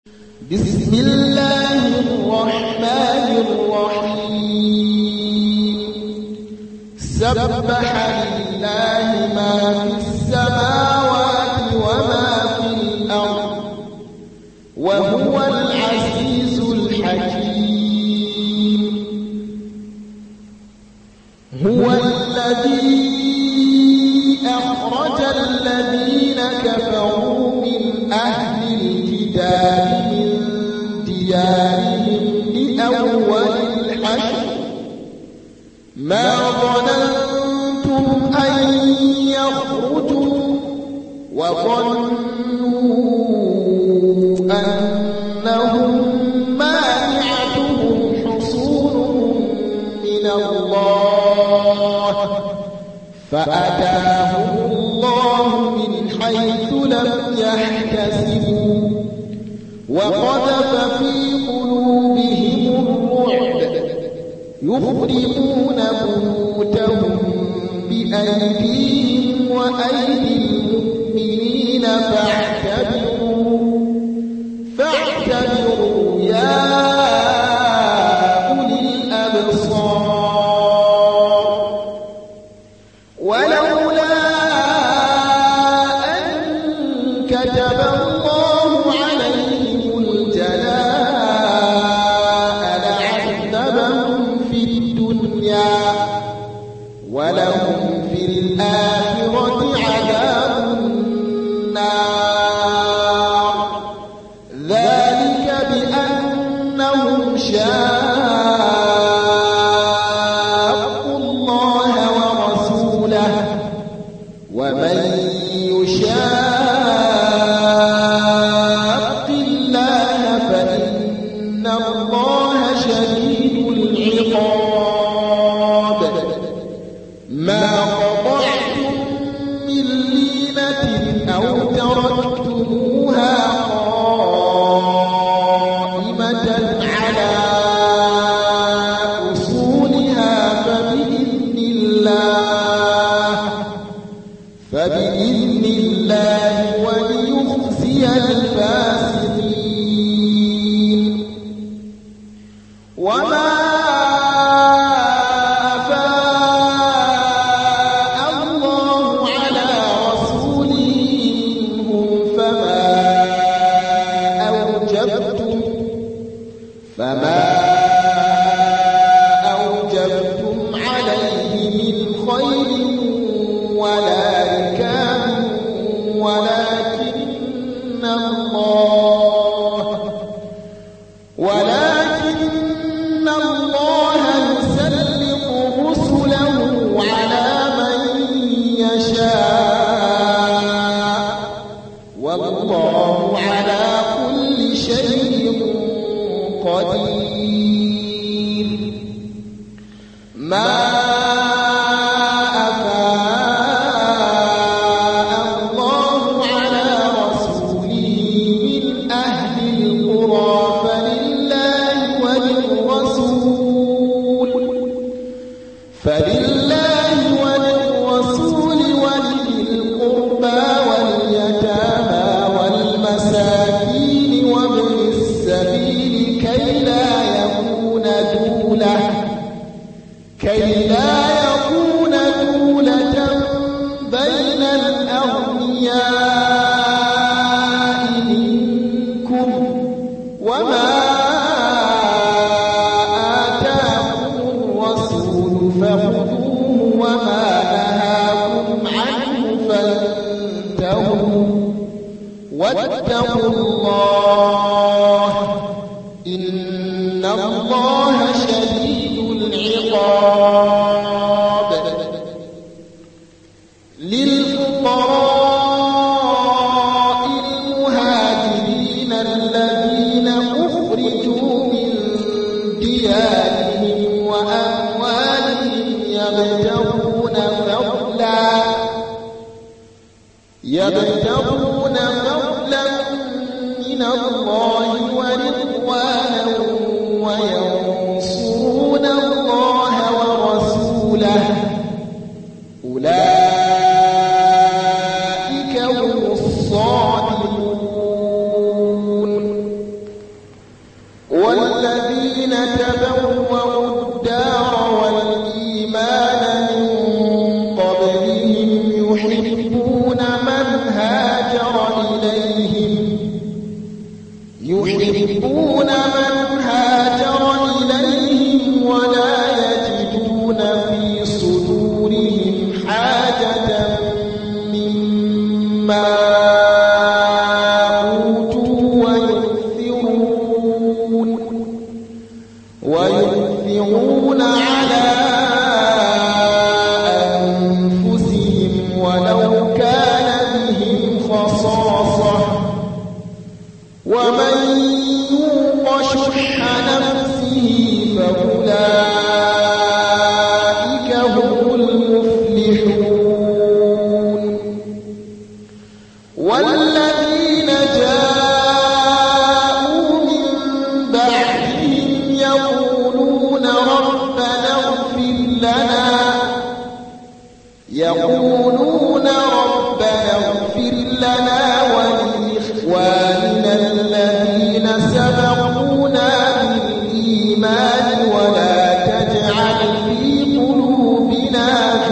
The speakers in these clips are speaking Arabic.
بسم الله الرحمن الرحيم. سبح لله ما في السماوات وما في الأرض وهو العزيز الحكيم. هو الذي أخرج الذين كفروا من أهل الكتاب من ديارهم لأول الحشر ما ظننتم أن يخرجوا وظنوا أنهم مانعتهم حصونهم من الله فأتاهم الله من حيث لم يحتسبوا وقذف في قلوبهم الرعب يخربون بيوتهم بأيديهم وأيدي المؤمنين فاعتبروا يا أولي الأبصار. ولولا أن كتب الله عليهم الجلاء لعذبهم في الدنيا ولهم في الآخرة عذاب النار ذلك بأنهم شاقوا الله ورسوله ومن يشاق الله فإن الله شديد العقاب. ما قطعتم من لينة أو تركتموها قائمة على أصولها فبإذن الله وليخزي الفاسقين. وما أفاء الله على رسوله منهم فما أوجبتم عليه من خير ولا ركاب ولكن الله يسلط رسله على من يشاء والله على كل شيء قدير. ما أفاء الله على رسوله من أهل القرى فلله وللرسول ولذي القربى واليتامى والمساكين وابن السبيل كي لا يكون دولة بين الأغنياء منكم وما آتاكم الرسول فخذوه وما نهاكم عنه فانتهوا واتقوا الله إن الله شديد العقاب. للفقراء المهاجرين الذين أخرجوا من ديارهم وأموالهم يبتغون فضلا من الله ورضوانا وينصرون الله ورسوله أولئك هم الصادقون. يحبون من هاجر إليهم ولا يجدون في صدورهم حاجة مما أوتوا ويؤثرون على أنفسهم ولو كان بهم خصاصة ومن يوق شح نفسه فأولئك هم المفلحون. والذين جاءوا من بعدهم يقولون ربنا اغفر لنا ولإخواننا الذين سبقونا بالإيمان ولا تجعل في قلوبنا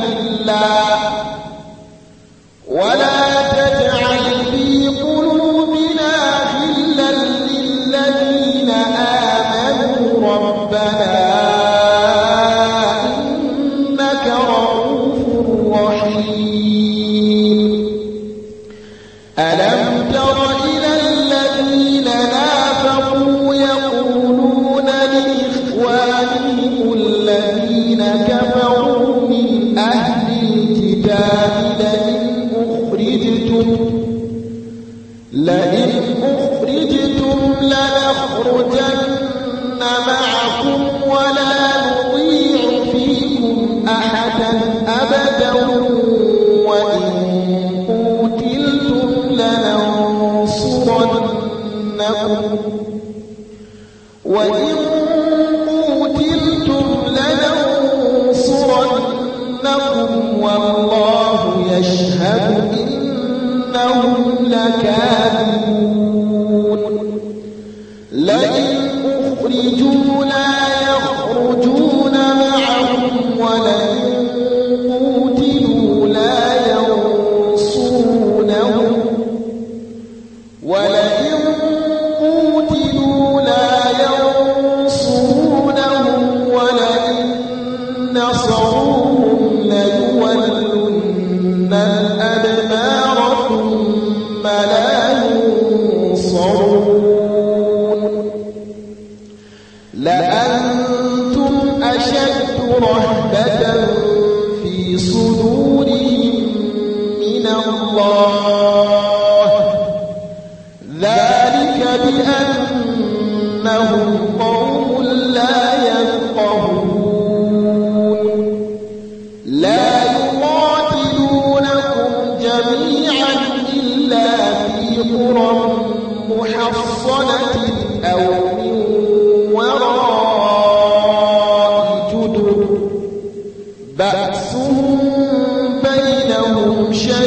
غلا للذين آمنوا ربنا إنك رؤوف رحيم. ألم تر إلى الذين نافقوا يقولون لإخوانهم الذين كفروا من أهل الكتاب لئن أخرجتم لنخرجن معكم ولا نطيع فيكم أحدا أبدا وإن قوتلتم لننصرنكم والله يشهد إنهم لكاذبون. لئن أخرجوا لا يخرجون معهم ولئن قوتلوا لا ينصرونهم ولئن نصروهم ليولن الأدبار ثم لا ينصرون. لأنتم أشد رهبة في صدورهم من الله ذلك بأنهم قوم لا يفقهون. لا يقاتلونكم جميعا إلا في قرى محصنة أو من وراء جدر بأسهم بينهم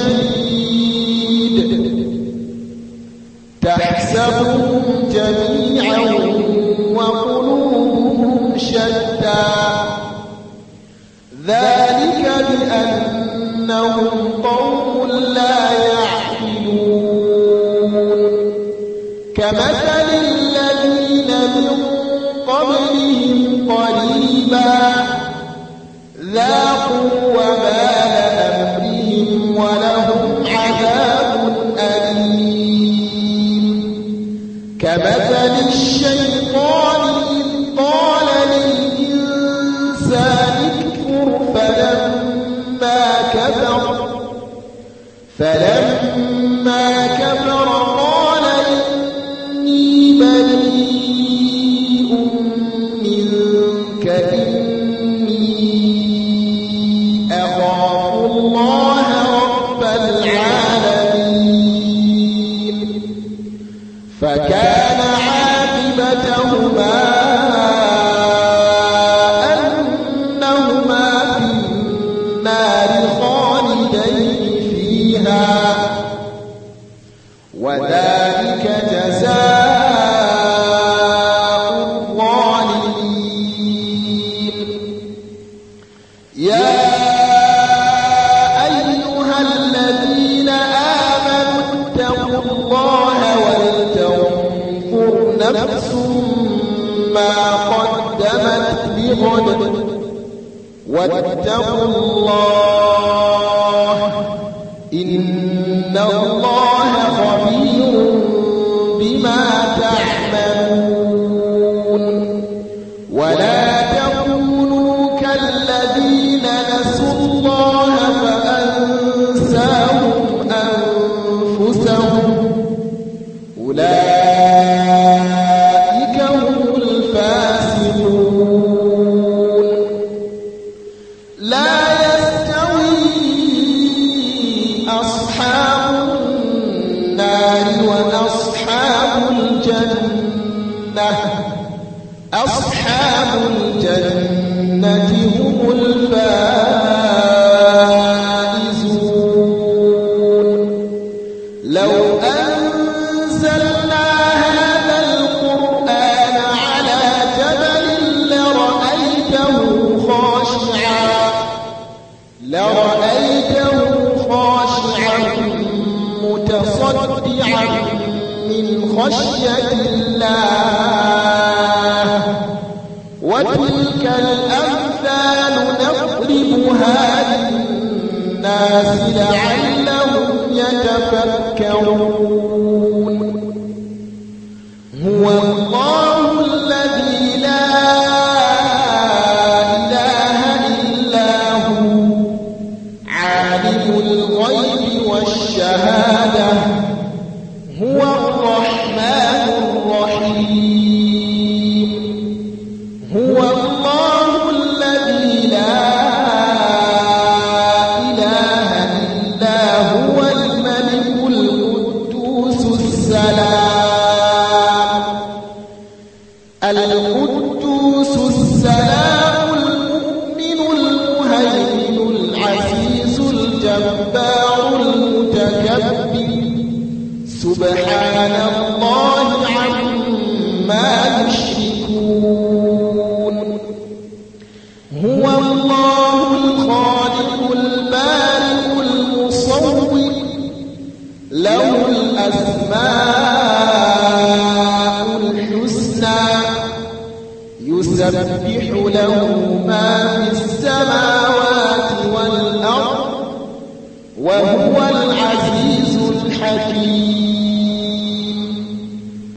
شديد تحسبهم جميعا وقلوبهم شتى ذلك بأنهم قوم لا يعقلون. كمثل الذين من قبلهم قريبا ذاقوا وبال أمرهم ولهم عذاب أليم. كمثل الشيطان إذ قال للإنسان اكفر فلما كفر قال إني بريء منك إني أخاف الله رب العالمين. فكان عاقبتهما أنهما في النار خالدين فيها وذلك جزاء الظالمين. يا أيها الذين آمنوا اتقوا الله ولتنظر نفس ما قدمت لغد واتقوا الله إن الله خبير بما تعملون ولا تكونوا كالذين نسوا الله فأنساهم أنفسهم أولئك هم الفاسقون لا يستوي أصحاب النار وأصحاب الجنة أصحاب الجنة هم الفائزون لو أنزلنا هذا القرآن على جبل لرأيته خاشعا متصدعا من خشية الله وتلك الأمثال نضربها للناس لعلهم يتفكرون هو الله الذي لا إله إلا هو عالم الغيب والشهادة هو الرحمن الرحيم هو الله الذي لا إله إلا هو الملك القدوس السلام المؤمن المهيمن العزيز الجبار المتكبر سبحان الله عما يشركون هو الله الخالق البارئ المصور له الأسماء الحسنى يسبح